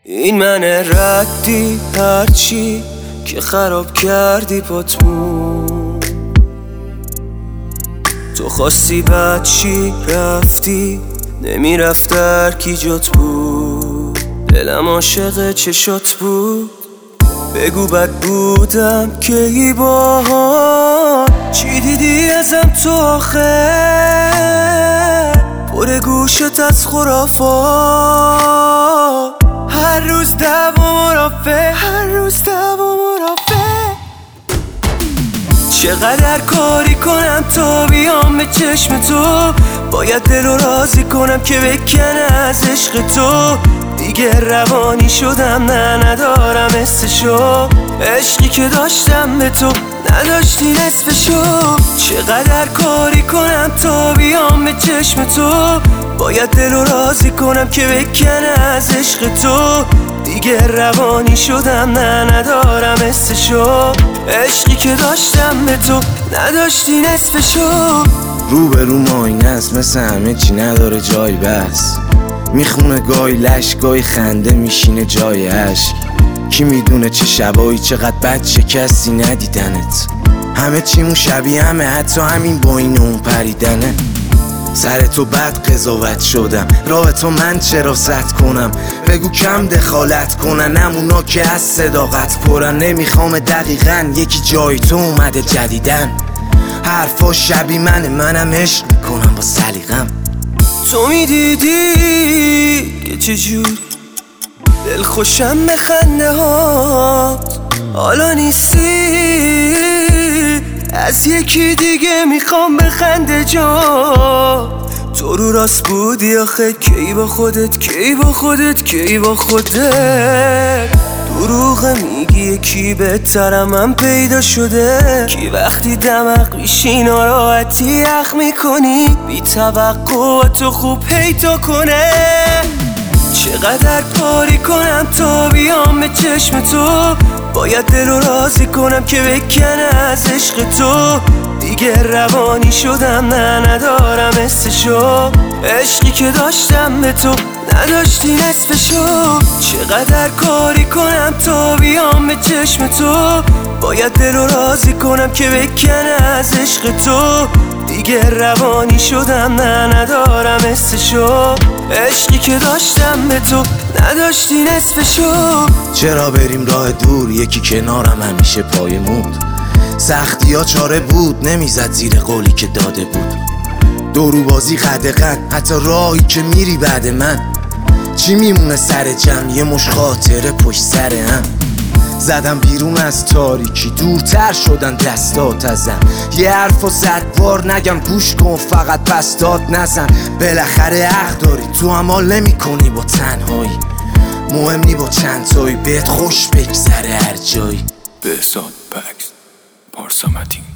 این من ردی هرچی که خراب کردی پاتمون. تو خواستی بد چی رفتی نمیرفت در کی جات بود. دلم عاشق چشات بود. بگو بد بودم که ای باها چی دیدی ازم تو آخه. پر گوشت از خرافات هر روز دعوا مرافع، هر روز دعوا مرافع. چقدر کاری کنم تا بیام به چشم تو. باید دلو راضی کنم که بکنه از عشق تو. دیگه روانی شدم نه ندارم حسشو. عشقی که داشتم به تو نداشتی نصفشو. چقدر کاری کنم تا بیام به چشم تو. باید دلو راضی کنم که بکنه از عشق تو. دیگه روانی شدم نه ندارم حسشو. عشقی که داشتم به تو نداشتی نصفشو. روبرو ماینه است مثل همه چی نداره جای بس. میخونه گای لش گای خنده میشینه جای عشق. کی میدونه چه شبایی چقدر بد شکستی ندیدنت. همه چیمون شبیه همه حتی همین با این اون پریدنه. سر تو بد قضاوت شدم راه تو من چرا سد کنم. بگو کم دخالت کنن همونا که از صداقت پرن. نمیخوام دقیقا یکی جای تو اومده جدیدن. حرفا شبی منم عشق میکنم با سلیقم. تو میدیدی که چجوری دل خوشم به خنده هات. حالا نیستی از یکی دیگه میخوام بخنده جا. تو رو راست بودی آخه کی با خودت کی با خودت کی با خودت. دروغ میگی یکی بهترم من پیدا شده. کی وقتی دمق بیشی ناراحتی یخ میکنی. بی توقع تو خوب پیدا کنه. چقدر کاری کنم تا بیام به چشم تو. باید دلو راضی کنم که بکنه از عشق تو. دیگه روانی شدم نه ندارم حسشو. عشقی که داشتم به تو نداشتی نصفشو. چقدر کاری کنم تا بیام به چشم تو. باید دلو راضی کنم که بکنه از عشق تو. دیگه روانی شدم نه ندارم حسشو. عشقی که داشتم به تو نداشتی نصفشو. چرا بریم راه دور یکی کنارم همیشه پایمون. سختی ها چاره بود نمیزد زیر قولی که داده بود. دورو بازی قدقن حتی راهی که میری بعد من. چی میمونه سر جمع یه مش خاطره پشت سر هم. زدم بیرون از تاریکی دورتر شدن دستات ازم. یه حرف و 100 بار نگم گوش کن فقط پس داد نزن. بالاخره حق داری تو هم حال نمی کنی با تنهایی. مهم نی با چند تایی بهت خوش بگذره هر جایی. بهزاد پکس پارسا متین.